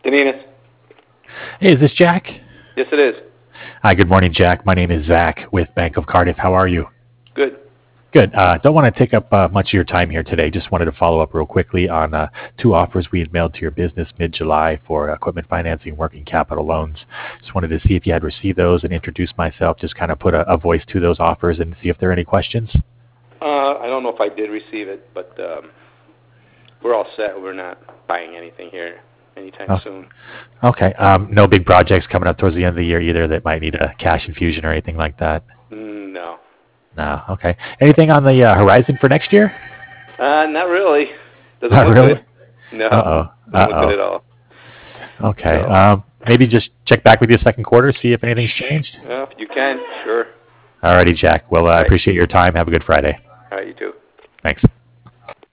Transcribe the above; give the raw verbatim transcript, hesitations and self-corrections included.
Daninas. Hey, is this Jack? Yes, it is. Hi, good morning, Jack. My name is Zach with Bank of Cardiff. How are you? Good. Good. Uh, don't want to take up uh, much of your time here today. Just wanted to follow up real quickly on uh, two offers we had mailed to your business mid-July for equipment financing, working capital loans. Just wanted to see if you had received those and introduce myself, just kind of put a, a voice to those offers and see if there are any questions. Uh, I don't know if I did receive it, but um, we're all set. We're not buying anything here anytime Oh, soon. okay. Um, no big projects coming up towards the end of the year either that might need a cash infusion or anything like that? Mm, No. No. Okay. Anything on the uh, horizon for next year? Uh, not really. Doesn't Not look really? good. No. Uh-oh. Doesn't look good at Uh-oh. all. Okay. So, Um, maybe just check back with you second quarter, see if anything's changed. well, if you can, sure. Alrighty, Jack. Well, uh, I All right. appreciate your time. Have a good Friday. All right, you too. Thanks.